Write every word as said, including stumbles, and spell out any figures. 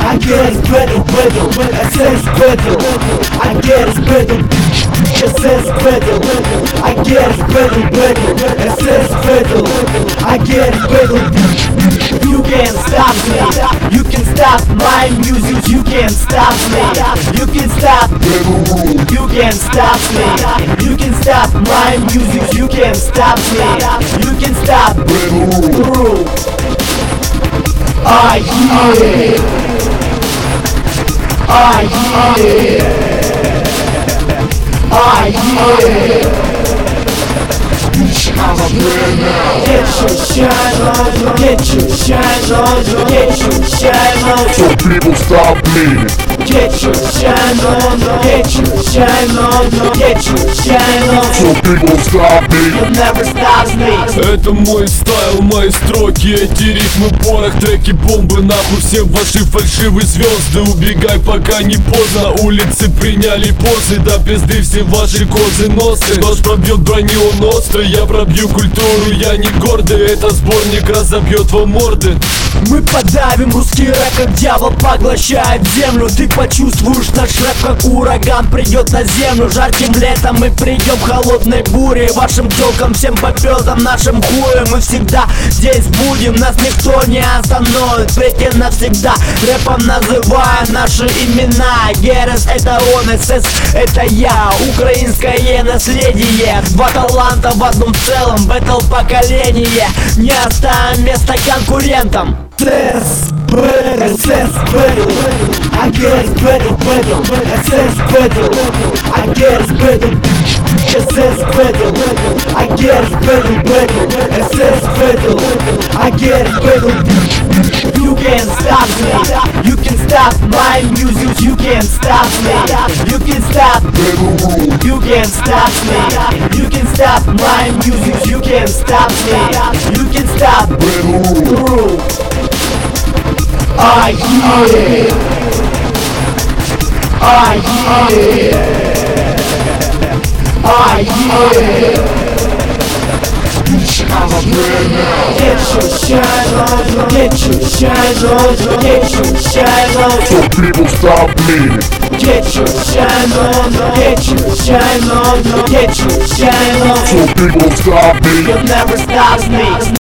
I get it better, better, I says better. I get it better, it says better. I get it better, better, it says better. I get it better. You can't stop me. You can stop my music. You can't stop me. You can stop. You can't stop me. You can stop my music. You can't stop me. You can stop. Ah yeah. Ah yeah. Ah yeah. Get your shine on, get your shine on, get your shine on. So people stop me. Get your shine on, get your shine on, get your shine on. So people stop me. You'll never stop me. Это мой стайл, мои строки, эти рифмы, порох, треки, бомбы. Нахуй все ваши фальшивые звезды. Убегай, пока не поздно. Улицы приняли позы, до пизды все ваши козы носы. Дождь пробьет броню, он острый. Я пробью культуру, я не гордый. Это сборник разобьет вам морды. Мы подавим русский рэп, как дьявол поглощает землю. Ты почувствуешь наш рэп, как ураган придет на землю. Жарким летом мы придем в холодной буре. Вашим тёлкам, всем попётам, нашим хуем мы всегда здесь будем. Нас никто не остановит, впредь навсегда. Рэпом называя наши имена. Герес это он, СС это я. Украинское наследие. Два таланта в одном целом, бэтл поколение. Не оставим места конкурентам. Says better, says better. I get it better, better. It says better. I get it better. It says better. I get it better, better. It says better. I get it better. You can't stop me. You can stop my music. You can't stop me. You can stop. You can't stop me. You can stop my music. You can't stop me. You can stop. Ah yeah. Ah yeah. Ah yeah. Get your shine on, get your shine on, get your shine on. So people stop me. Get your shine on, get your shine on, get your shine on. So people stop me. You'll never stop me.